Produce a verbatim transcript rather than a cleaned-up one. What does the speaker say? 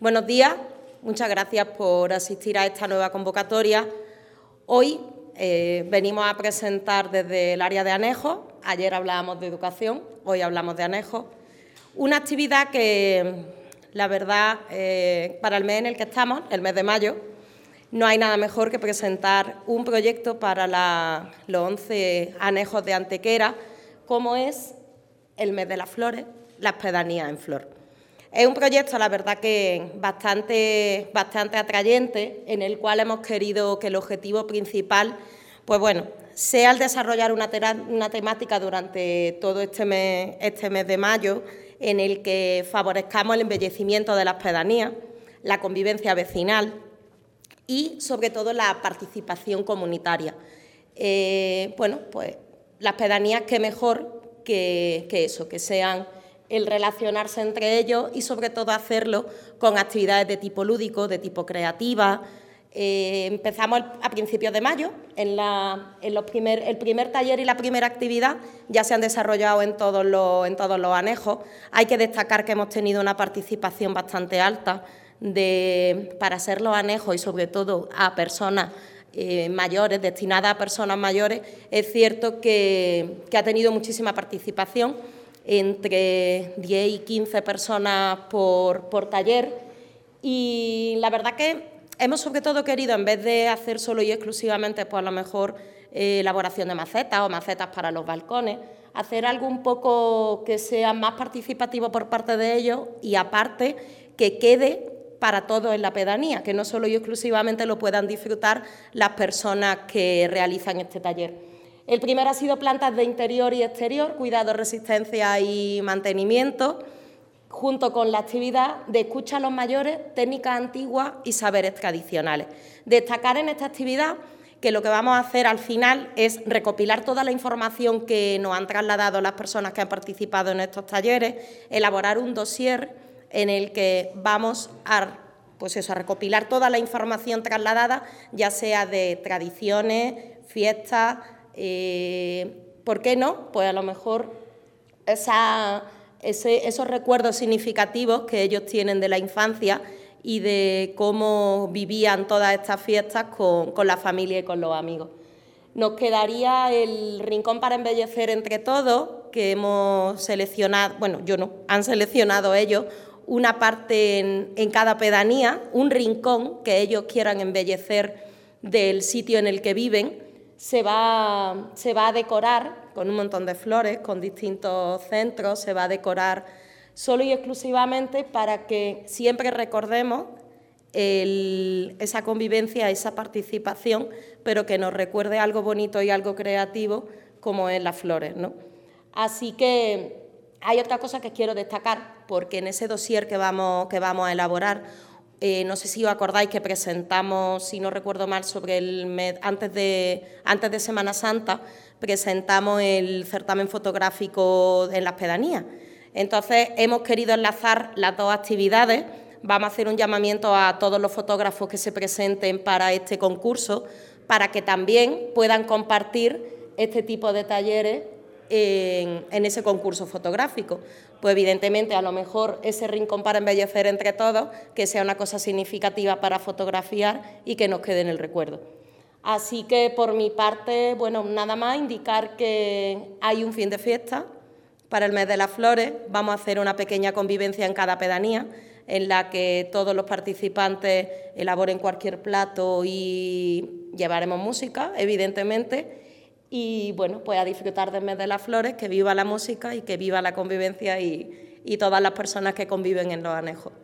Buenos días, muchas gracias por asistir a esta nueva convocatoria. Hoy eh, venimos a presentar desde el área de anejos, ayer hablábamos de educación, hoy hablamos de anejos, una actividad que, la verdad, eh, para el mes en el que estamos, el mes de mayo, no hay nada mejor que presentar un proyecto para la, los once anejos de Antequera, como es el mes de las flores, las pedanías en flor. Es un proyecto, la verdad, que bastante, bastante atrayente, en el cual hemos querido que el objetivo principal, pues bueno, sea el desarrollar una, una temática durante todo este mes, este mes de mayo, en el que favorezcamos el embellecimiento de las pedanías, la convivencia vecinal y, sobre todo, la participación comunitaria. Eh, bueno, pues las pedanías, qué mejor que, que eso, que sean el relacionarse entre ellos y, sobre todo, hacerlo con actividades de tipo lúdico, de tipo creativa. Eh, empezamos a principios de mayo, en, la, en los primer, el primer taller y la primera actividad ya se han desarrollado en todos, los, en todos los anejos. Hay que destacar que hemos tenido una participación bastante alta de, para ser los anejos y, sobre todo, a personas eh, mayores, destinadas a personas mayores. Es cierto que, que ha tenido muchísima participación, entre diez y quince personas por, por taller, y la verdad que hemos sobre todo querido, en vez de hacer solo y exclusivamente, pues a lo mejor eh, elaboración de macetas o macetas para los balcones, hacer algo un poco que sea más participativo por parte de ellos y aparte que quede para todos en la pedanía, que no solo y exclusivamente lo puedan disfrutar las personas que realizan este taller. El primero ha sido plantas de interior y exterior, cuidado, resistencia y mantenimiento, junto con la actividad de escucha a los mayores, técnicas antiguas y saberes tradicionales. Destacar en esta actividad que lo que vamos a hacer al final es recopilar toda la información que nos han trasladado las personas que han participado en estos talleres, elaborar un dossier en el que vamos a, pues eso, a recopilar toda la información trasladada, ya sea de tradiciones, fiestas. Eh, ¿Por qué no? Pues a lo mejor esa, ese, esos recuerdos significativos que ellos tienen de la infancia y de cómo vivían todas estas fiestas con, con la familia y con los amigos. Nos quedaría el rincón para embellecer entre todos, que hemos seleccionado, bueno, yo no, han seleccionado ellos una parte en, en cada pedanía, un rincón que ellos quieran embellecer del sitio en el que viven. Se va, se va a decorar con un montón de flores, con distintos centros, se va a decorar solo y exclusivamente para que siempre recordemos el, esa convivencia, esa participación, pero que nos recuerde algo bonito y algo creativo como es las flores, ¿no? Así que hay otra cosa que quiero destacar, porque en ese dossier que vamos, que vamos a elaborar, Eh, no sé si os acordáis que presentamos, si no recuerdo mal, sobre el mes, antes, de, antes de Semana Santa, presentamos el certamen fotográfico en las pedanías. Entonces, hemos querido enlazar las dos actividades. Vamos a hacer un llamamiento a todos los fotógrafos que se presenten para este concurso, para que también puedan compartir este tipo de talleres en, en ese concurso fotográfico. Pues evidentemente a lo mejor ese rincón para embellecer entre todos, que sea una cosa significativa para fotografiar y que nos quede en el recuerdo. Así que por mi parte, bueno, nada más indicar que hay un fin de fiesta para el mes de las flores. Vamos a hacer una pequeña convivencia en cada pedanía, en la que todos los participantes elaboren cualquier plato y llevaremos música, evidentemente. Y, bueno, pues a disfrutar del mes de las flores, que viva la música y que viva la convivencia y, y todas las personas que conviven en los anejos.